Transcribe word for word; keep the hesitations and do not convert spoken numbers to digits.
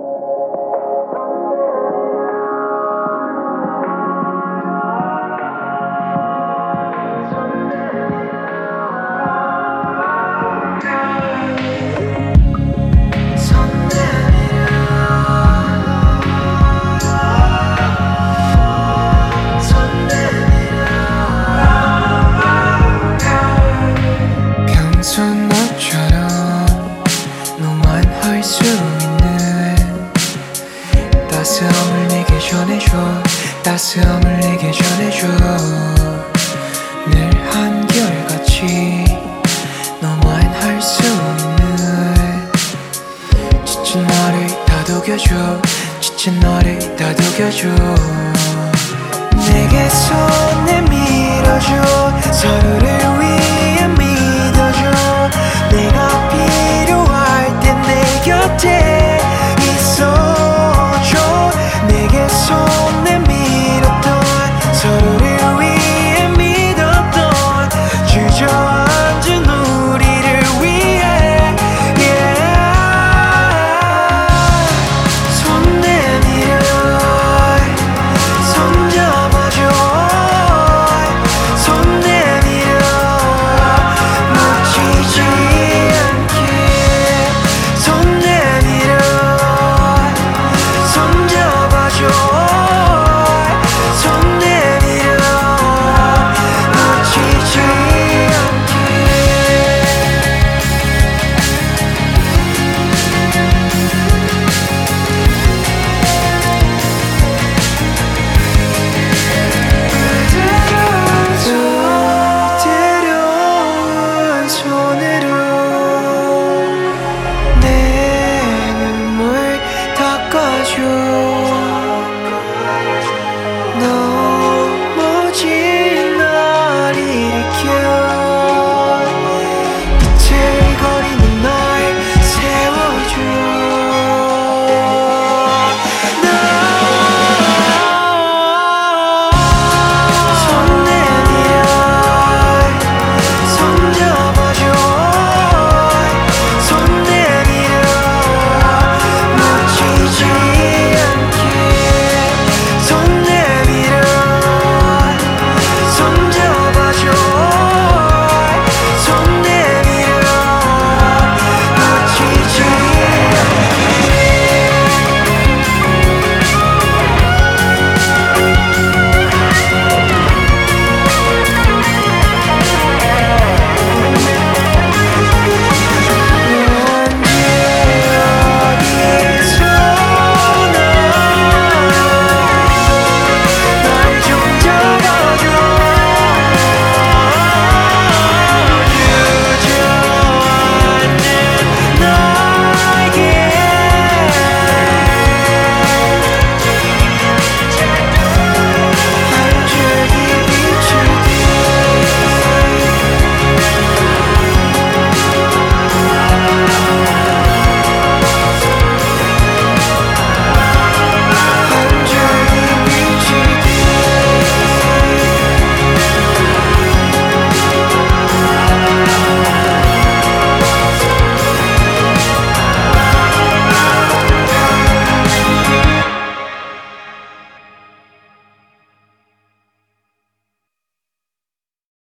따스함을 내게 전해줘 따스함을 내게 전해줘 늘 한결같이 너만 할 수 있는 지친 나를 다독여줘 지친 나를 다독여줘 내게 손 내밀어줘 서로를 위해 믿어줘 내가 필요할 때 내 곁에 있어줘 내게 손 내밀었던 서로를 위해 믿었던 주저앉은 우리를 위해 yeah. 손 내밀어 손 잡아줘 손 내밀어 놓치지 않게 손 내밀어 손 잡아줘 손 내밀어 놓치지 않게 부드러운 손으로 내 눈물 닦아줘